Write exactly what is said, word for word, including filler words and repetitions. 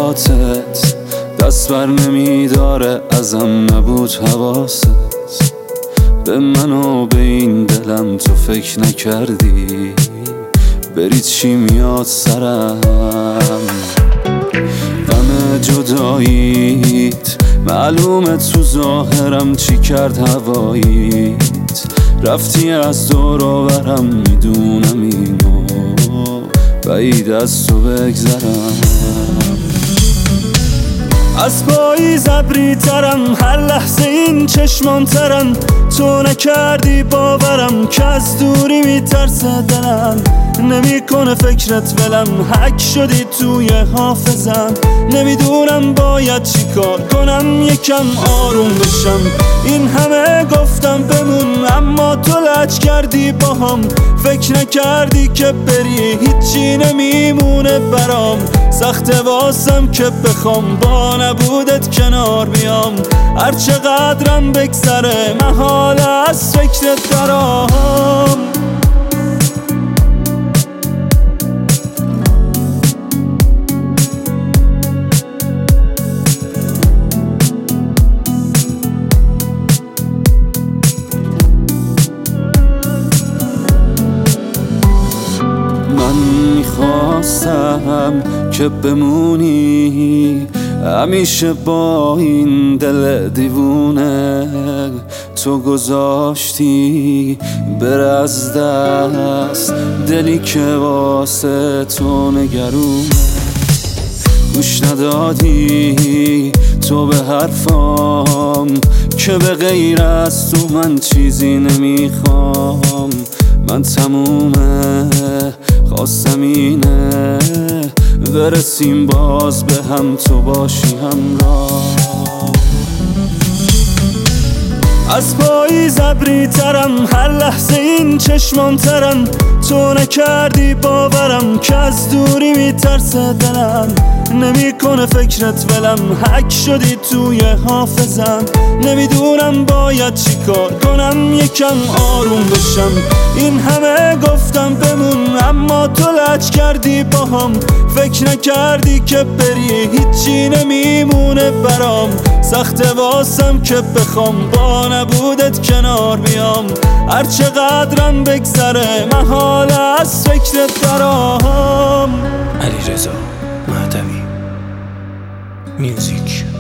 حرکاتت دست بر نمیداره، ازم نبود حواست. به من و به این دلم تو فکر نکردی، برید چی میاد سرم. غم جداییت معلومه تو ظاهرم چی کرد هواییت. رفتی از دور و برم، میدونم اینو بعید از تو بگذرم. از پاییز ابری ترم، هر لحظه این چشمام ترن. تو نکردی باورم که از دوری میترسه دلم. نمیکنه فکرت ولم، حک شدی توی حافظم. نمیدونم باید چی کار کنم یکم آروم بشم. این همه گفتم بمون اما تو لج کردی باهم. فکر نکردی که بری هیچی نمیمونه برام. سخته واسم که بخوام با نبودت کنار بیام. هر چقدرم بگذره محال از فکرت درام. من میخواستم که بمونی همیشه با این دل دیوونه. تو گذاشتی بره از دست دلی که واسه تو نگرونه. گوش ندادی تو به حرفام که به غیر از تو من چیزی نمیخوام. من تمومه خواستم اینه برسیم باز به هم، تو باشی همراه. از پاییز ابری ترم، هر لحظه این چشمام ترن. تو نکردی باورم که از دوری میترسه دلم. نمیکنه فکرت ولم، حک شدی توی حافظم. نمیدونم باید چی کار کنم یکم آروم بشم. این همه گفتم بمون اما تو لج کردی باهم. فکر نکردی که بری هیچی نمیمونه برام. سخته واسم که بخوام با نبودت کنار بیام. هر چقدرم بگذره محال از فکرت درام. علیرضا مهدوی میوزیک.